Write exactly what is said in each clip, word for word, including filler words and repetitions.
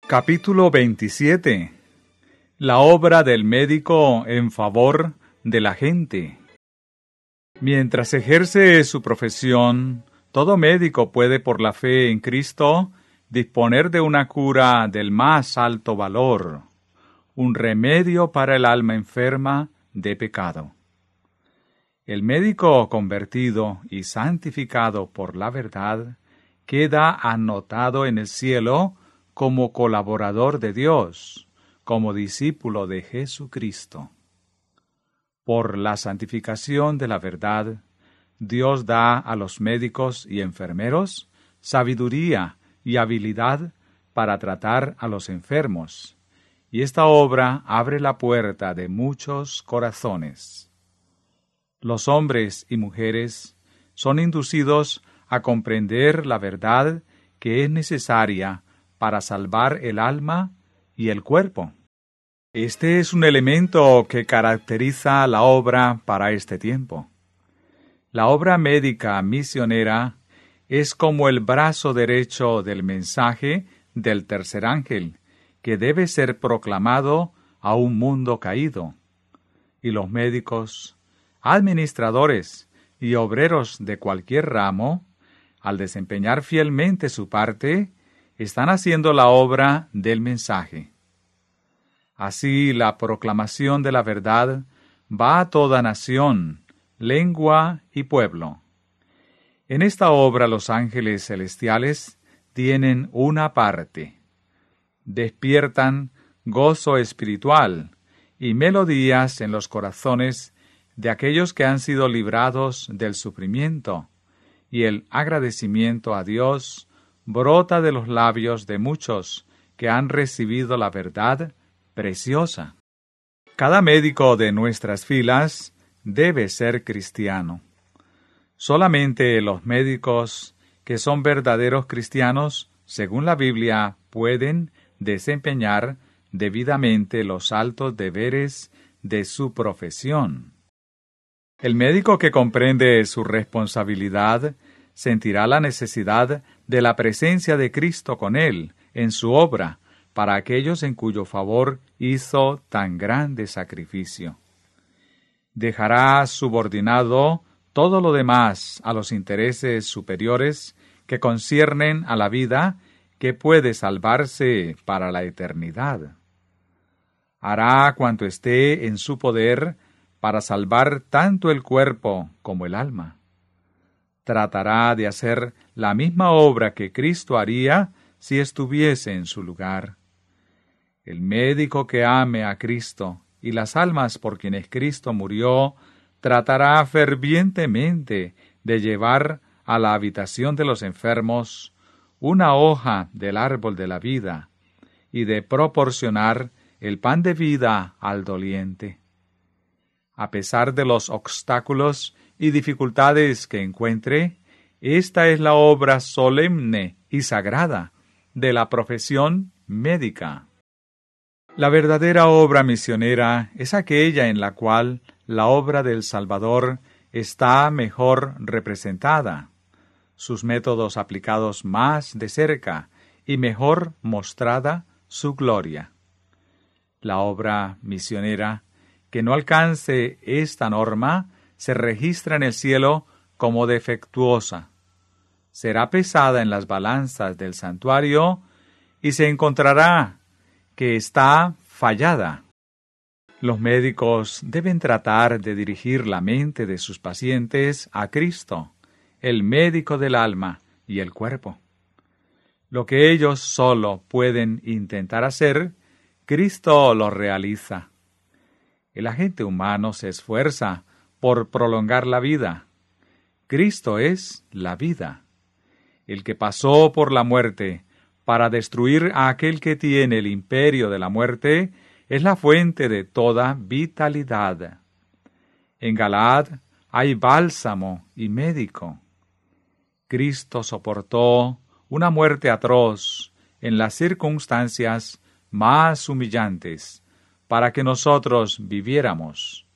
Capítulo veintisiete. La obra del médico en favor de la gente. Mientras ejerce su profesión, todo médico puede, por la fe en Cristo, disponer de una cura del más alto valor, un remedio para el alma enferma de pecado. El médico convertido y santificado por la verdad queda anotado en el cielo como colaborador de Dios, como discípulo de Jesucristo. Por la santificación de la verdad, Dios da a los médicos y enfermeros sabiduría y habilidad para tratar a los enfermos, y esta obra abre la puerta de muchos corazones. Los hombres y mujeres son inducidos a comprender la verdad que es necesaria para salvar el alma y el cuerpo. Este es un elemento que caracteriza la obra para este tiempo. La obra médica misionera es como el brazo derecho del mensaje del tercer ángel, que debe ser proclamado a un mundo caído. Y los médicos, administradores y obreros de cualquier ramo, al desempeñar fielmente su parte, están haciendo la obra del mensaje. Así, la proclamación de la verdad va a toda nación, lengua y pueblo. En esta obra los ángeles celestiales tienen una parte. Despiertan gozo espiritual y melodías en los corazones de aquellos que han sido librados del sufrimiento, y el agradecimiento a Dios brota de los labios de muchos que han recibido la verdad preciosa. Cada médico de nuestras filas debe ser cristiano. Solamente los médicos que son verdaderos cristianos, según la Biblia, pueden desempeñar debidamente los altos deberes de su profesión. El médico que comprende su responsabilidad sentirá la necesidad de la presencia de Cristo con él en su obra para aquellos en cuyo favor hizo tan grande sacrificio. Dejará subordinado todo lo demás a los intereses superiores que conciernen a la vida que puede salvarse para la eternidad. Hará cuanto esté en su poder para salvar tanto el cuerpo como el alma. Tratará de hacer la misma obra que Cristo haría si estuviese en su lugar. El médico que ame a Cristo y las almas por quienes Cristo murió, tratará fervientemente de llevar a la habitación de los enfermos una hoja del árbol de la vida y de proporcionar el pan de vida al doliente. A pesar de los obstáculos y dificultades que encuentre, esta es la obra solemne y sagrada de la profesión médica. La verdadera obra misionera es aquella en la cual la obra del Salvador está mejor representada, sus métodos aplicados más de cerca y mejor mostrada su gloria. La obra misionera que no alcance esta norma se registra en el cielo como defectuosa. Será pesada en las balanzas del santuario y se encontrará que está fallada. Los médicos deben tratar de dirigir la mente de sus pacientes a Cristo, el médico del alma y el cuerpo. Lo que ellos solo pueden intentar hacer, Cristo lo realiza. El agente humano se esfuerza por prolongar la vida. Cristo es la vida, el que pasó por la muerte para destruir a aquel que tiene el imperio de la muerte, es la fuente de toda vitalidad. En Galaad hay bálsamo y médico. Cristo soportó una muerte atroz en las circunstancias más humillantes para que nosotros viviéramos.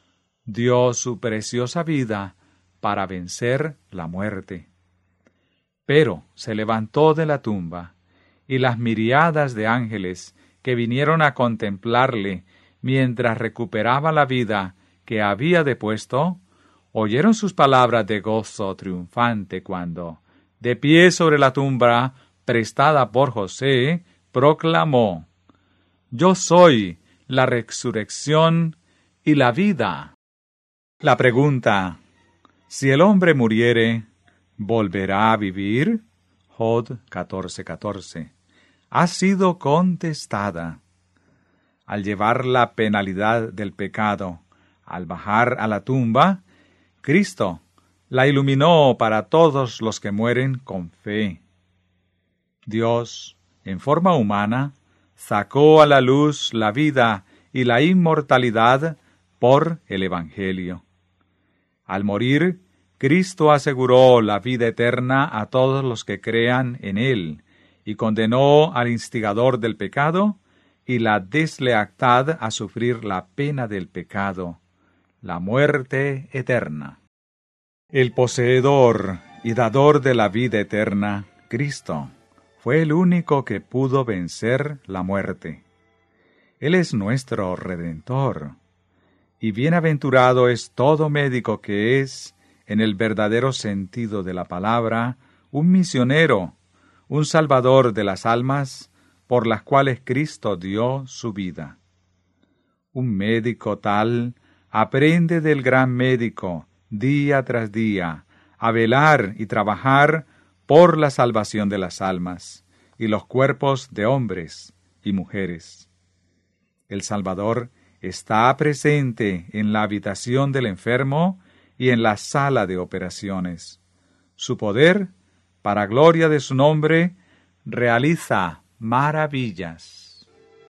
Dio su preciosa vida para vencer la muerte. Pero se levantó de la tumba y las miriadas de ángeles que vinieron a contemplarle mientras recuperaba la vida que había depuesto, oyeron sus palabras de gozo triunfante cuando, de pie sobre la tumba prestada por José, proclamó: «Yo soy la resurrección y la vida». La pregunta, si el hombre muriere, ¿volverá a vivir? Jod catorce catorce. Ha sido contestada. Al llevar la penalidad del pecado, al bajar a la tumba, Cristo la iluminó para todos los que mueren con fe. Dios, en forma humana, sacó a la luz la vida y la inmortalidad por el Evangelio. Al morir, Cristo aseguró la vida eterna a todos los que crean en Él, y condenó al instigador del pecado y la deslealtad a sufrir la pena del pecado, la muerte eterna. El poseedor y dador de la vida eterna, Cristo, fue el único que pudo vencer la muerte. Él es nuestro Redentor, y bienaventurado es todo médico que es, en el verdadero sentido de la palabra, un misionero, un salvador de las almas por las cuales Cristo dio su vida. Un médico tal aprende del gran médico, día tras día, a velar y trabajar por la salvación de las almas y los cuerpos de hombres y mujeres. El Salvador está presente en la habitación del enfermo y en la sala de operaciones. Su poder, para gloria de su nombre, realiza maravillas.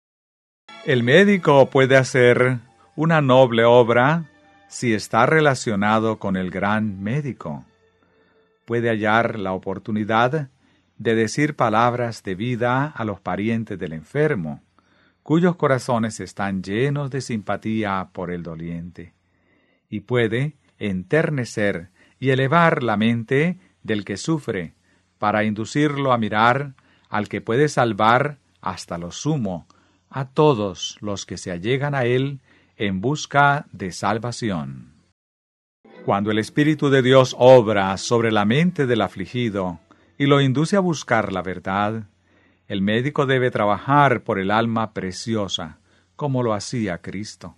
El médico puede hacer una noble obra si está relacionado con el gran médico. Puede hallar la oportunidad de decir palabras de vida a los parientes del enfermo, cuyos corazones están llenos de simpatía por el doliente, y puede enternecer y elevar la mente del que sufre, para inducirlo a mirar al que puede salvar hasta lo sumo a todos los que se allegan a él en busca de salvación. Cuando el Espíritu de Dios obra sobre la mente del afligido y lo induce a buscar la verdad, el médico debe trabajar por el alma preciosa, como lo hacía Cristo.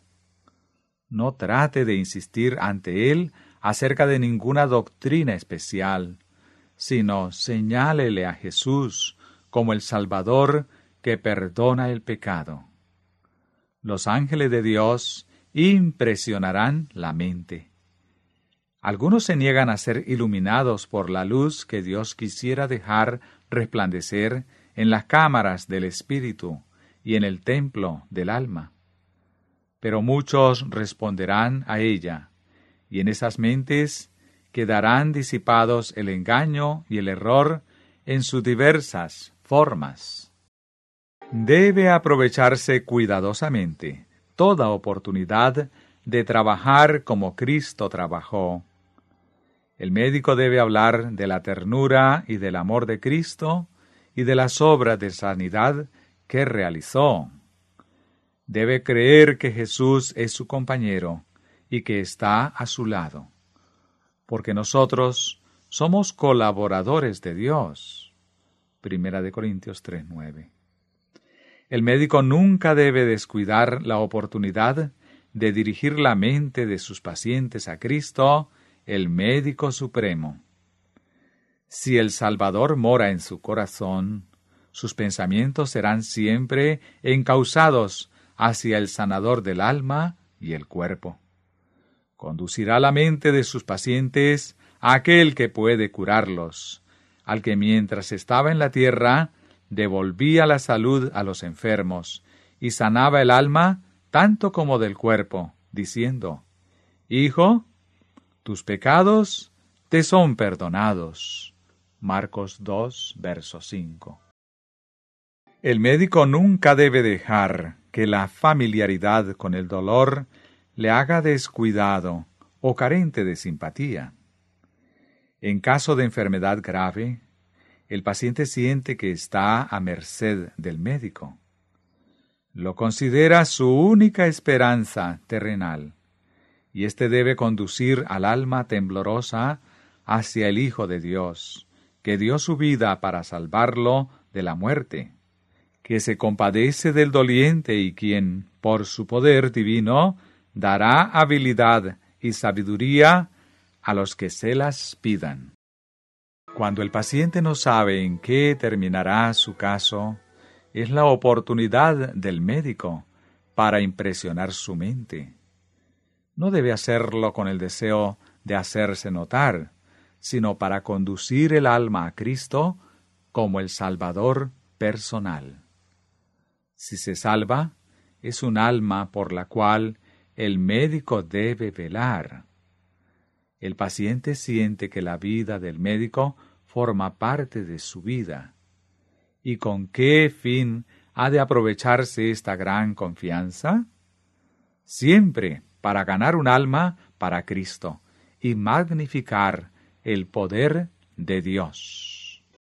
No trate de insistir ante él acerca de ninguna doctrina especial, sino señálele a Jesús como el Salvador que perdona el pecado. Los ángeles de Dios impresionarán la mente. Algunos se niegan a ser iluminados por la luz que Dios quisiera dejar resplandecer en las cámaras del Espíritu y en el templo del alma. Pero muchos responderán a ella, y en esas mentes quedarán disipados el engaño y el error en sus diversas formas. Debe aprovecharse cuidadosamente toda oportunidad de trabajar como Cristo trabajó. El médico debe hablar de la ternura y del amor de Cristo y de las obras de sanidad que realizó. Debe creer que Jesús es su compañero y que está a su lado, porque nosotros somos colaboradores de Dios. Primera de Corintios tres nueve. El médico nunca debe descuidar la oportunidad de dirigir la mente de sus pacientes a Cristo, el médico supremo. Si el Salvador mora en su corazón, sus pensamientos serán siempre encauzados hacia el sanador del alma y el cuerpo. Conducirá la mente de sus pacientes a aquel que puede curarlos, al que mientras estaba en la tierra devolvía la salud a los enfermos y sanaba el alma tanto como del cuerpo, diciendo: Hijo, tus pecados te son perdonados. Marcos dos, verso cinco. El médico nunca debe dejar que la familiaridad con el dolor le haga descuidado o carente de simpatía. En caso de enfermedad grave, el paciente siente que está a merced del médico. Lo considera su única esperanza terrenal, y éste debe conducir al alma temblorosa hacia el Hijo de Dios, que dio su vida para salvarlo de la muerte, que se compadece del doliente y quien, por su poder divino, dará habilidad y sabiduría a los que se las pidan. Cuando el paciente no sabe en qué terminará su caso, es la oportunidad del médico para impresionar su mente. No debe hacerlo con el deseo de hacerse notar, sino para conducir el alma a Cristo como el Salvador personal. Si se salva, es un alma por la cual el médico debe velar. El paciente siente que la vida del médico forma parte de su vida. ¿Y con qué fin ha de aprovecharse esta gran confianza? Siempre para ganar un alma para Cristo y magnificar el poder de Dios.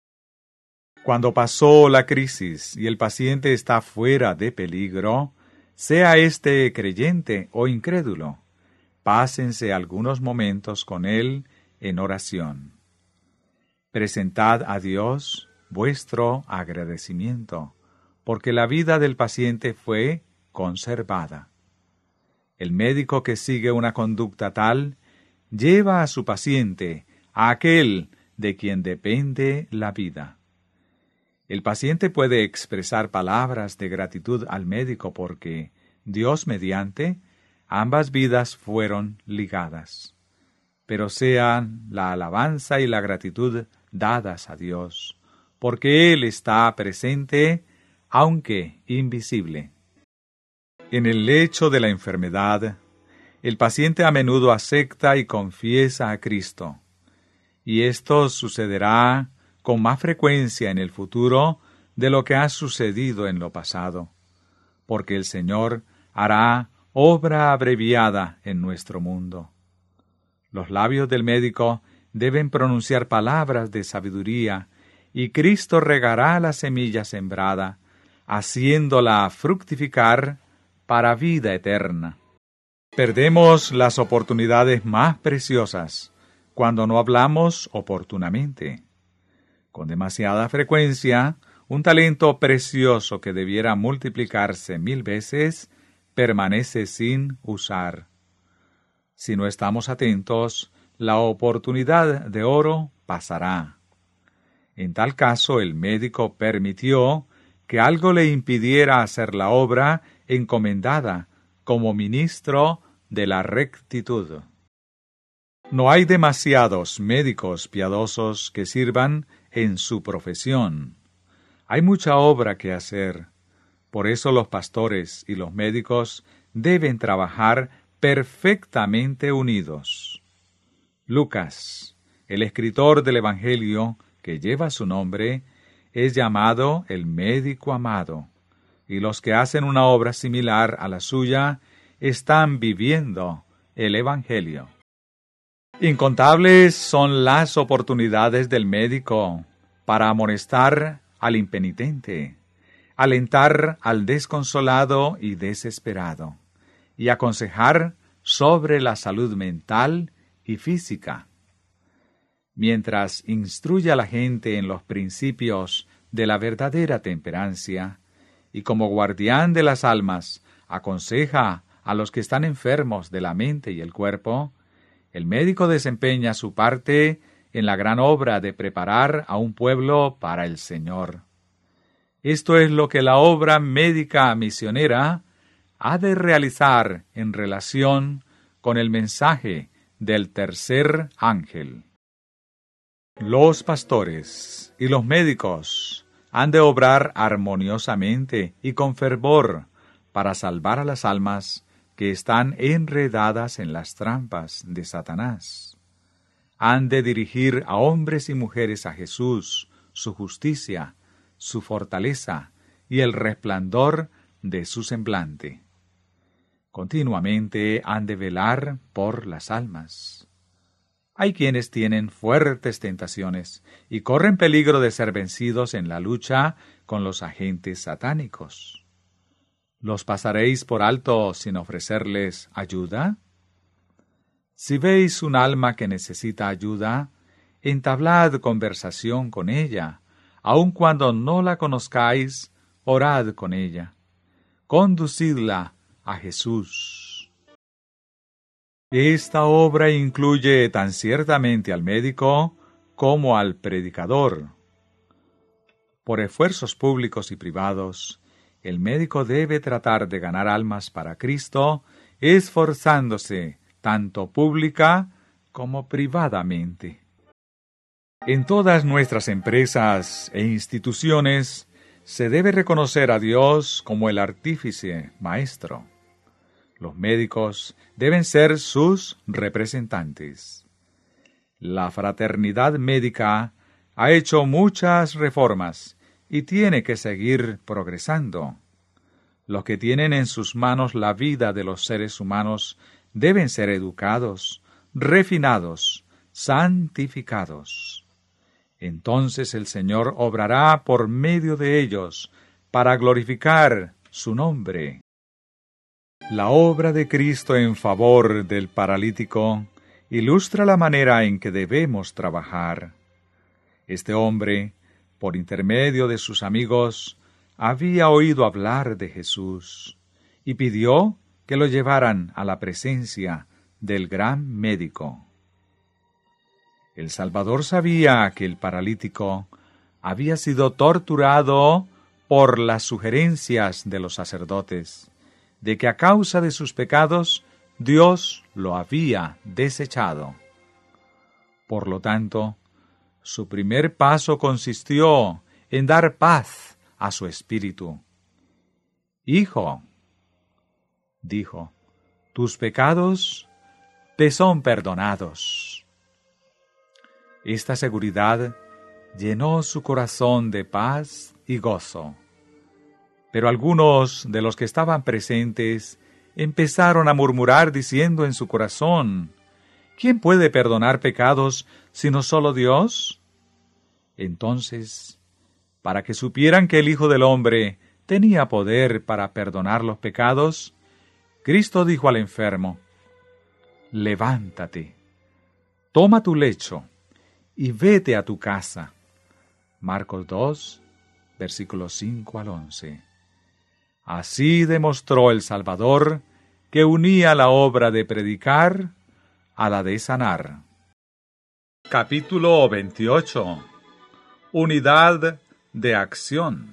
Cuando pasó la crisis y el paciente está fuera de peligro, sea éste creyente o incrédulo, pásense algunos momentos con él en oración. Presentad a Dios vuestro agradecimiento, porque la vida del paciente fue conservada. El médico que sigue una conducta tal, lleva a su paciente a aquel de quien depende la vida. El paciente puede expresar palabras de gratitud al médico porque, Dios mediante, ambas vidas fueron ligadas. Pero sean la alabanza y la gratitud dadas a Dios, porque Él está presente, aunque invisible. En el lecho de la enfermedad, el paciente a menudo acepta y confiesa a Cristo, y esto sucederá con más frecuencia en el futuro de lo que ha sucedido en lo pasado, porque el Señor hará obra abreviada en nuestro mundo. Los labios del médico deben pronunciar palabras de sabiduría, y Cristo regará la semilla sembrada, haciéndola fructificar para vida eterna. Perdemos las oportunidades más preciosas cuando no hablamos oportunamente. Con demasiada frecuencia, un talento precioso que debiera multiplicarse mil veces permanece sin usar. Si no estamos atentos, la oportunidad de oro pasará. En tal caso, el médico permitió que algo le impidiera hacer la obra encomendada como ministro de la rectitud. No hay demasiados médicos piadosos que sirvan en su profesión. Hay mucha obra que hacer. Por eso los pastores y los médicos deben trabajar perfectamente unidos. Lucas, el escritor del Evangelio que lleva su nombre, es llamado el médico amado, y los que hacen una obra similar a la suya están viviendo el Evangelio. Incontables son las oportunidades del médico para amonestar al impenitente, alentar al desconsolado y desesperado, y aconsejar sobre la salud mental y física. Mientras instruye a la gente en los principios de la verdadera temperancia, y como guardián de las almas aconseja a los que están enfermos de la mente y el cuerpo, el médico desempeña su parte en la gran obra de preparar a un pueblo para el Señor. Esto es lo que la obra médica misionera ha de realizar en relación con el mensaje del tercer ángel. Los pastores y los médicos han de obrar armoniosamente y con fervor para salvar a las almas que están enredadas en las trampas de Satanás. Han de dirigir a hombres y mujeres a Jesús, su justicia, su fortaleza y el resplandor de su semblante. Continuamente han de velar por las almas. Hay quienes tienen fuertes tentaciones y corren peligro de ser vencidos en la lucha con los agentes satánicos. ¿Los pasaréis por alto sin ofrecerles ayuda? Si veis un alma que necesita ayuda, entablad conversación con ella. Aun cuando no la conozcáis, orad con ella. Conducidla a Jesús. Esta obra incluye tan ciertamente al médico como al predicador. Por esfuerzos públicos y privados, el médico debe tratar de ganar almas para Cristo, esforzándose tanto pública como privadamente. En todas nuestras empresas e instituciones se debe reconocer a Dios como el artífice maestro. Los médicos deben ser sus representantes. La fraternidad médica ha hecho muchas reformas y tiene que seguir progresando. Los que tienen en sus manos la vida de los seres humanos deben ser educados, refinados, santificados. Entonces el Señor obrará por medio de ellos para glorificar su nombre. La obra de Cristo en favor del paralítico ilustra la manera en que debemos trabajar. Este hombre, por intermedio de sus amigos, había oído hablar de Jesús y pidió que lo llevaran a la presencia del gran médico. El Salvador sabía que el paralítico había sido torturado por las sugerencias de los sacerdotes, de que a causa de sus pecados Dios lo había desechado. Por lo tanto, su primer paso consistió en dar paz a su espíritu. «Hijo», dijo, «tus pecados te son perdonados». Esta seguridad llenó su corazón de paz y gozo. Pero algunos de los que estaban presentes empezaron a murmurar diciendo en su corazón: ¿Quién puede perdonar pecados sino solo Dios? Entonces, para que supieran que el Hijo del Hombre tenía poder para perdonar los pecados, Cristo dijo al enfermo: «Levántate, toma tu lecho y vete a tu casa». Marcos dos, versículos cinco al once. Así demostró el Salvador que unía la obra de predicar a la de sanar. Capítulo veintiocho. Unidad de acción.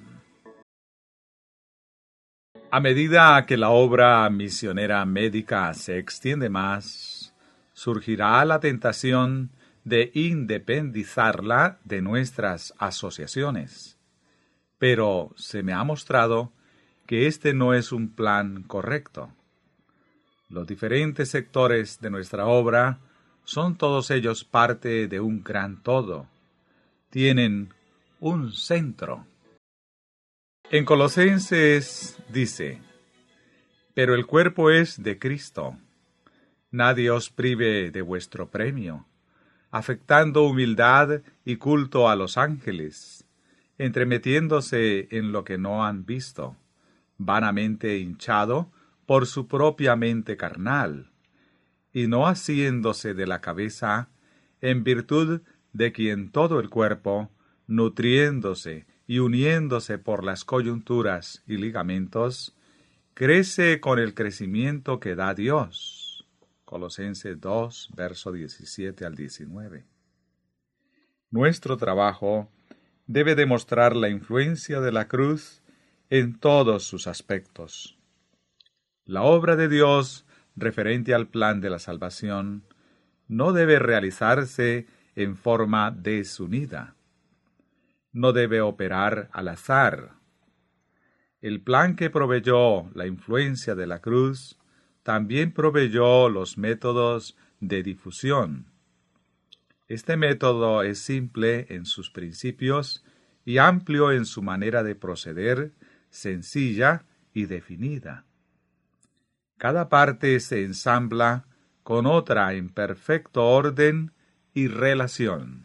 A medida que la obra misionera médica se extiende más, surgirá la tentación de independizarla de nuestras asociaciones. Pero se me ha mostrado que este no es un plan correcto. Los diferentes sectores de nuestra obra son todos ellos parte de un gran todo. Tienen un centro. En Colosenses dice: «Pero el cuerpo es de Cristo. Nadie os prive de vuestro premio, afectando humildad y culto a los ángeles, entremetiéndose en lo que no han visto, vanamente hinchado por su propia mente carnal, y no haciéndose de la cabeza, en virtud de quien todo el cuerpo, nutriéndose y uniéndose por las coyunturas y ligamentos, crece con el crecimiento que da Dios». Colosenses dos, verso diecisiete al diecinueve. Nuestro trabajo debe demostrar la influencia de la cruz en todos sus aspectos. La obra de Dios referente al plan de la salvación no debe realizarse en forma desunida. No debe operar al azar. El plan que proveyó la influencia de la cruz también proveyó los métodos de difusión. Este método es simple en sus principios y amplio en su manera de proceder, sencilla y definida. Cada parte se ensambla con otra en perfecto orden y relación.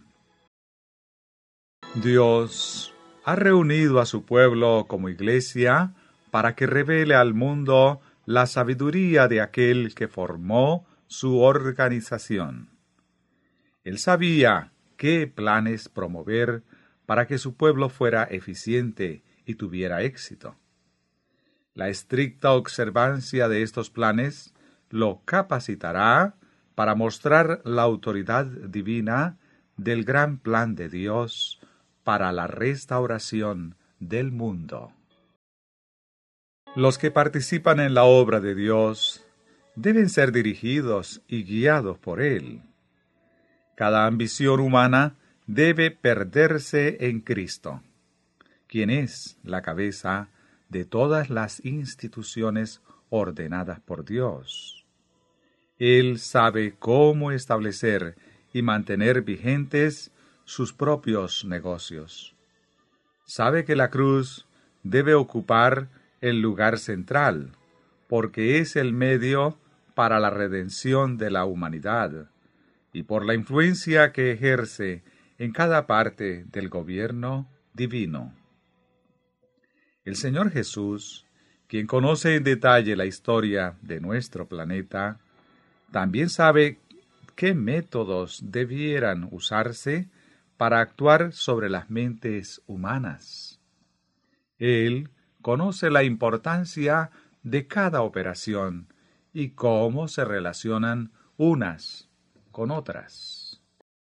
Dios ha reunido a su pueblo como iglesia para que revele al mundo la sabiduría de aquel que formó su organización. Él sabía qué planes promover para que su pueblo fuera eficiente y tuviera éxito. La estricta observancia de estos planes lo capacitará para mostrar la autoridad divina del gran plan de Dios para la restauración del mundo. Los que participan en la obra de Dios deben ser dirigidos y guiados por Él. Cada ambición humana debe perderse en Cristo, quien es la cabeza de todas las instituciones ordenadas por Dios. Él sabe cómo establecer y mantener vigentes sus propios negocios. Sabe que la cruz debe ocupar el lugar central, porque es el medio para la redención de la humanidad, y por la influencia que ejerce en cada parte del gobierno divino. El Señor Jesús, quien conoce en detalle la historia de nuestro planeta, también sabe qué métodos debieran usarse para actuar sobre las mentes humanas. Él conoce la importancia de cada operación y cómo se relacionan unas con otras.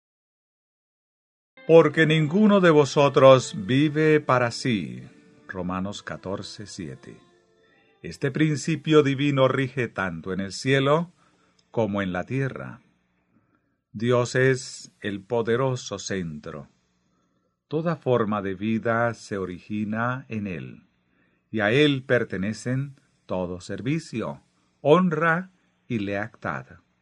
Porque ninguno de vosotros vive para sí. Romanos catorce, siete. Este principio divino rige tanto en el cielo como en la tierra. Dios es el poderoso centro. Toda forma de vida se origina en Él, y a Él pertenecen todo servicio, honra y lealtad.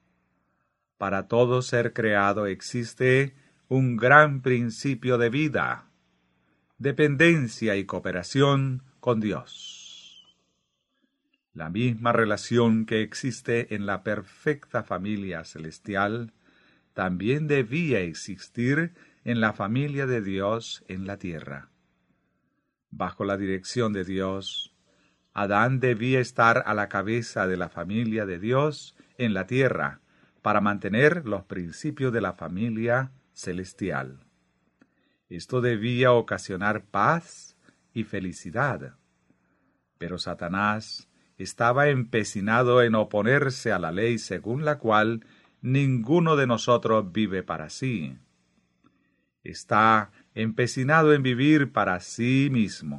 Para todo ser creado existe un gran principio de vida, dependencia y cooperación con Dios. La misma relación que existe en la perfecta familia celestial también debía existir en la familia de Dios en la tierra. Bajo la dirección de Dios, Adán debía estar a la cabeza de la familia de Dios en la tierra para mantener los principios de la familia celestial. Esto debía ocasionar paz y felicidad. Pero Satanás estaba empecinado en oponerse a la ley según la cual ninguno de nosotros vive para sí. Está empecinado en vivir para sí mismo.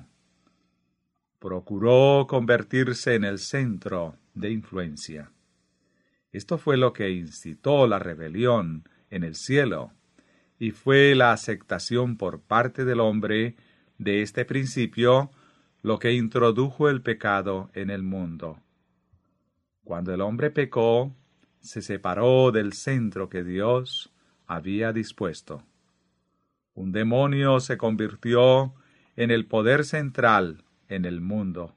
Procuró convertirse en el centro de influencia. Esto fue lo que incitó la rebelión en el cielo, y fue la aceptación por parte del hombre de este principio lo que introdujo el pecado en el mundo. Cuando el hombre pecó, se separó del centro que Dios había dispuesto. Un demonio se convirtió en el poder central en el mundo.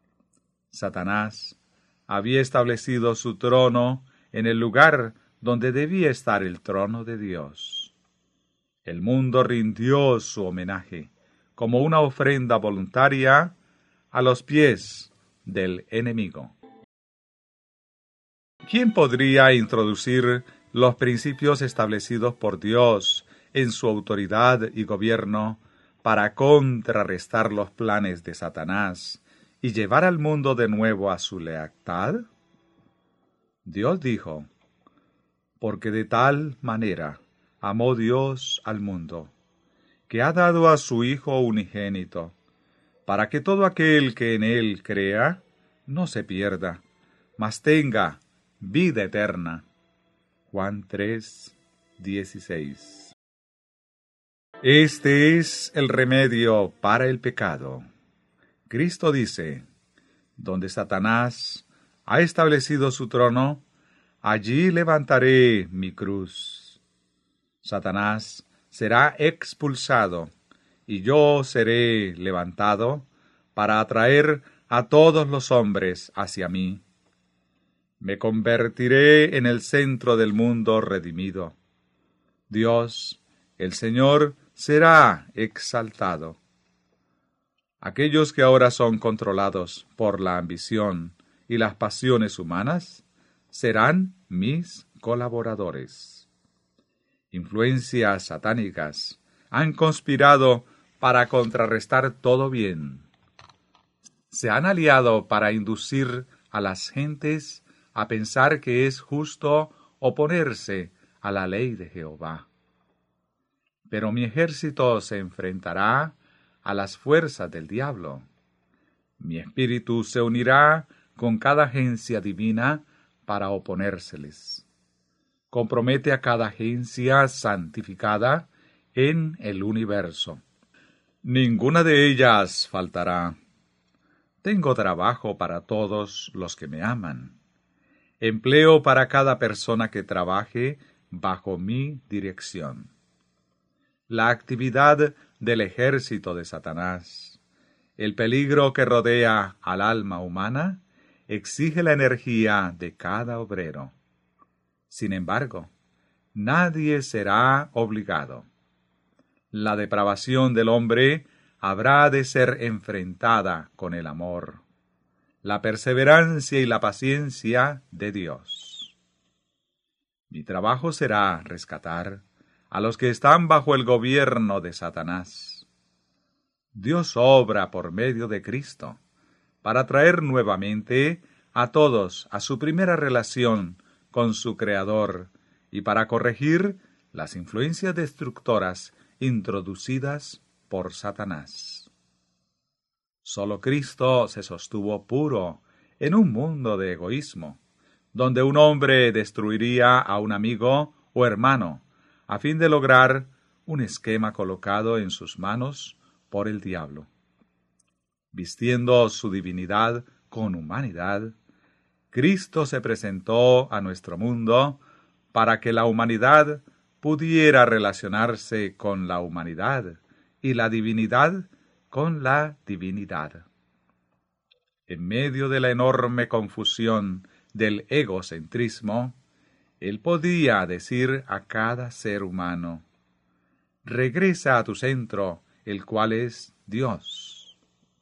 Satanás había establecido su trono en el lugar donde debía estar el trono de Dios. El mundo rindió su homenaje como una ofrenda voluntaria a los pies del enemigo. ¿Quién podría introducir los principios establecidos por Dios en su autoridad y gobierno para contrarrestar los planes de Satanás y llevar al mundo de nuevo a su lealtad? Dios dijo, porque de tal manera amó Dios al mundo, que ha dado a su Hijo unigénito, para que todo aquel que en Él crea no se pierda, mas tenga vida eterna. Juan tres, dieciséis. Este es el remedio para el pecado. Cristo dice, donde Satanás ha establecido su trono, allí levantaré mi cruz. Satanás será expulsado, y yo seré levantado para atraer a todos los hombres hacia mí. Me convertiré en el centro del mundo redimido. Dios, el Señor, será exaltado. Aquellos que ahora son controlados por la ambición y las pasiones humanas serán mis colaboradores. Influencias satánicas han conspirado para contrarrestar todo bien. Se han aliado para inducir a las gentes a pensar que es justo oponerse a la ley de Jehová. Pero mi ejército se enfrentará a las fuerzas del diablo. Mi espíritu se unirá con cada agencia divina para oponérseles. Compromete a cada agencia santificada en el universo. Ninguna de ellas faltará. Tengo trabajo para todos los que me aman. Empleo para cada persona que trabaje bajo mi dirección. La actividad del ejército de Satanás, el peligro que rodea al alma humana, exige la energía de cada obrero. Sin embargo, nadie será obligado. La depravación del hombre habrá de ser enfrentada con el amor, la perseverancia y la paciencia de Dios. Mi trabajo será rescatar a los que están bajo el gobierno de Satanás. Dios obra por medio de Cristo para traer nuevamente a todos a su primera relación con su Creador y para corregir las influencias destructoras introducidas por Satanás. Solo Cristo se sostuvo puro en un mundo de egoísmo, donde un hombre destruiría a un amigo o hermano a fin de lograr un esquema colocado en sus manos por el diablo. Vistiendo su divinidad con humanidad, Cristo se presentó a nuestro mundo para que la humanidad pudiera relacionarse con la humanidad y la divinidad con la divinidad. En medio de la enorme confusión del egocentrismo, Él podía decir a cada ser humano: regresa a tu centro, el cual es Dios.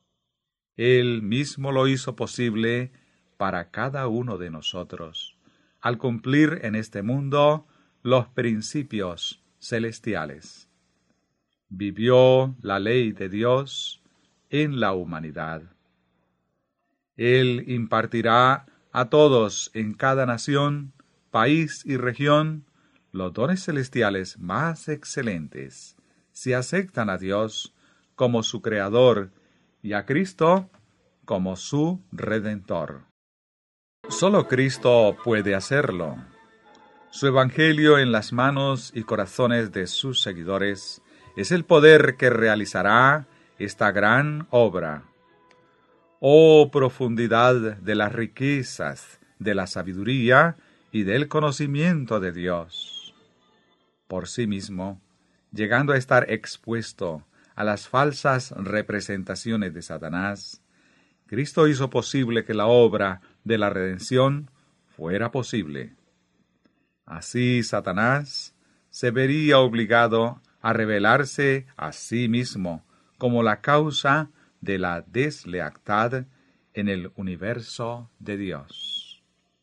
Él mismo lo hizo posible para cada uno de nosotros, al cumplir en este mundo los principios celestiales. Vivió la ley de Dios en la humanidad. Él impartirá a todos en cada nación, país y región los dones celestiales más excelentes, si aceptan a Dios como su Creador y a Cristo como su Redentor. Solo Cristo puede hacerlo. Su Evangelio en las manos y corazones de sus seguidores es el poder que realizará esta gran obra. Oh profundidad de las riquezas, de la sabiduría y del conocimiento de Dios. Por sí mismo, llegando a estar expuesto a las falsas representaciones de Satanás, Cristo hizo posible que la obra de la redención fuera posible. Así Satanás se vería obligado a revelarse a sí mismo como la causa de la deslealtad en el universo de Dios.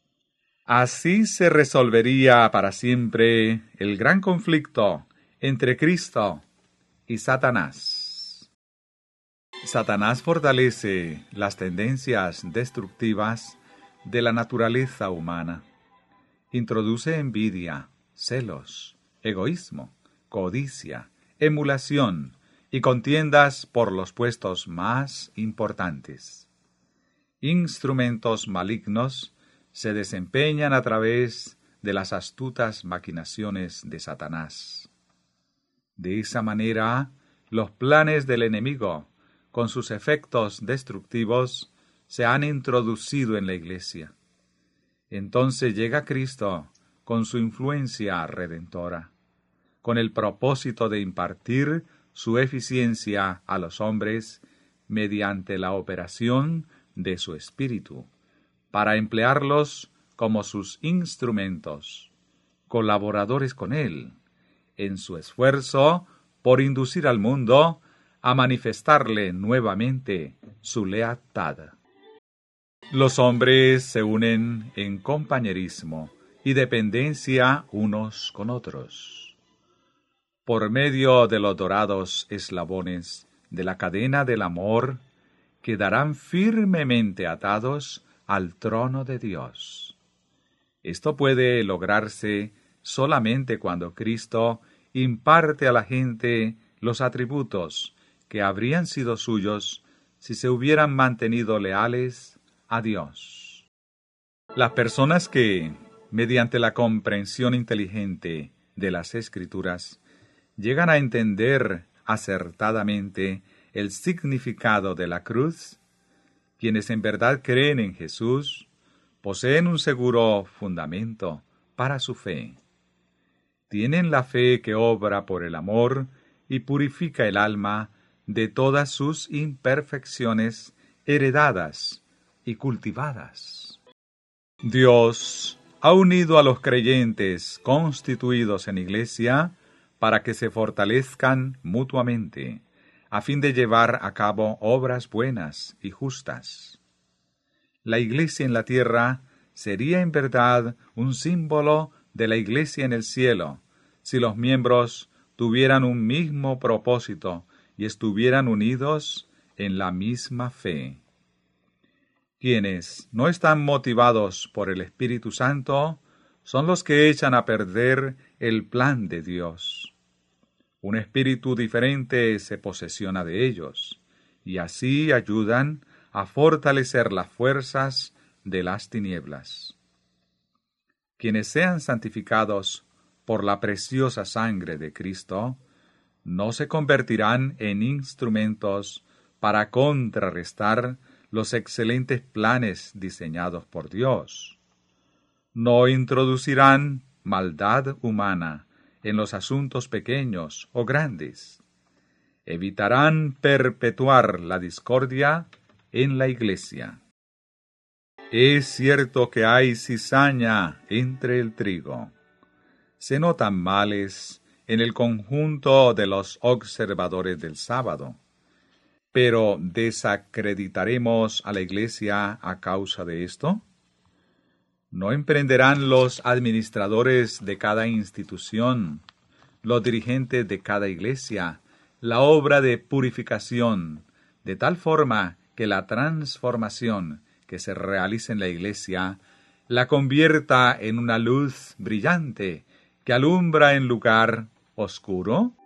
Así se resolvería para siempre el gran conflicto entre Cristo y Satanás. Satanás fortalece las tendencias destructivas de la naturaleza humana. Introduce envidia, celos, egoísmo, codicia, emulación y contiendas por los puestos más importantes. Instrumentos malignos se desempeñan a través de las astutas maquinaciones de Satanás. De esa manera, los planes del enemigo, con sus efectos destructivos, se han introducido en la Iglesia. Entonces llega Cristo con su influencia redentora, con el propósito de impartir su eficiencia a los hombres mediante la operación de su Espíritu, para emplearlos como sus instrumentos, colaboradores con Él, en su esfuerzo por inducir al mundo a manifestarle nuevamente su lealtad. Los hombres se unen en compañerismo y dependencia unos con otros. Por medio de los dorados eslabones de la cadena del amor, quedarán firmemente atados al trono de Dios. Esto puede lograrse solamente cuando Cristo imparte a la gente los atributos que habrían sido suyos si se hubieran mantenido leales a Dios. Las personas que, mediante la comprensión inteligente de las Escrituras, llegan a entender acertadamente el significado de la cruz, quienes en verdad creen en Jesús, poseen un seguro fundamento para su fe. Tienen la fe que obra por el amor y purifica el alma de todas sus imperfecciones heredadas y cultivadas. Dios ha unido a los creyentes constituidos en iglesia para que se fortalezcan mutuamente, a fin de llevar a cabo obras buenas y justas. La iglesia en la tierra sería en verdad un símbolo de la iglesia en el cielo, si los miembros tuvieran un mismo propósito y estuvieran unidos en la misma fe. Quienes no están motivados por el Espíritu Santo son los que echan a perder el plan de Dios. Un espíritu diferente se posesiona de ellos, y así ayudan a fortalecer las fuerzas de las tinieblas. Quienes sean santificados por la preciosa sangre de Cristo, no se convertirán en instrumentos para contrarrestar los excelentes planes diseñados por Dios. No introducirán maldad humana en los asuntos pequeños o grandes. Evitarán perpetuar la discordia en la iglesia. Es cierto que hay cizaña entre el trigo. Se notan males en el conjunto de los observadores del sábado. Pero ¿desacreditaremos a la iglesia a causa de esto? ¿No emprenderán los administradores de cada institución, los dirigentes de cada iglesia, la obra de purificación, de tal forma que la transformación que se realiza en la iglesia la convierta en una luz brillante que alumbra en lugar oscuro?